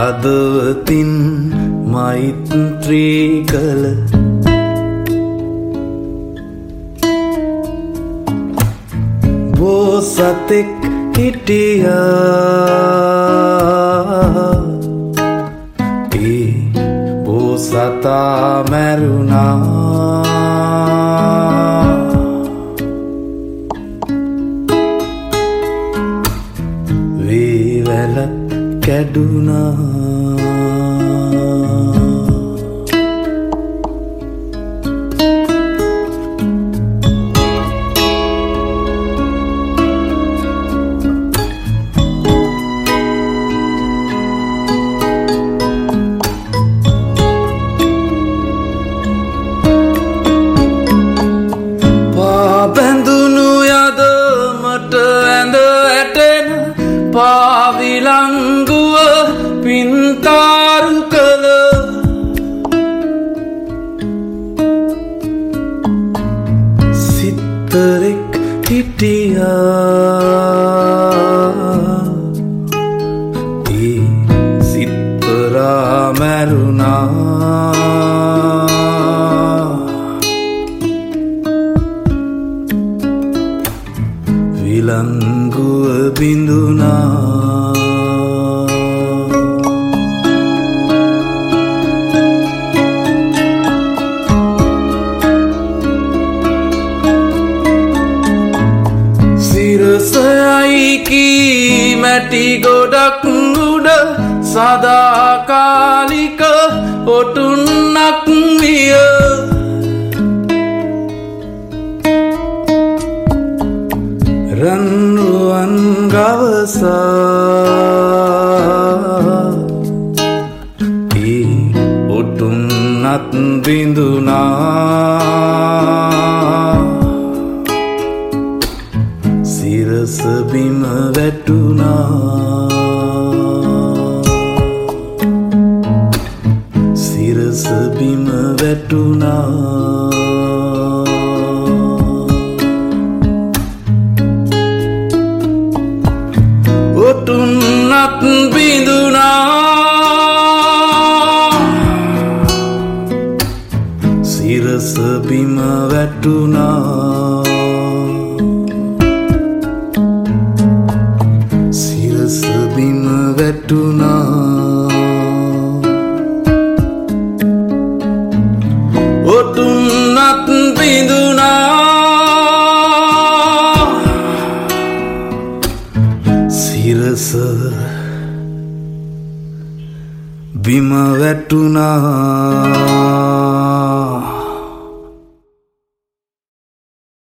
හදවතින් මෛත්‍රී කළ බෝසතෙක් හිටියා. ඒ බෝසතා මැරුණා. වේවැලක් කැඩුනා. බැඳුණු යද මට ඇඳ ඇටෙන පාවිලංගුව පින්තාරු කළ සිත්තරෙක් හිටියා. ඒ සිත්තරා මැරුණා. විලංගුව බිඳුනා. සිරසයි කී මැටි ගොඩක් උඩ සදාකාලික ඔටුන්නක් විය. රන්රුවන් ගවසා ඒ ඔටුන්නත් බිඳුනා. සිරස බිම වැටුණා. සිරස බිම වැටුණා. ඔටුන්නත් බිඳුනා. සිරස බිම වැටුණා. සිරස බිම වැටුණා. ඔටුන්නත් බිඳුනා. සිරස බිම වැටුණා.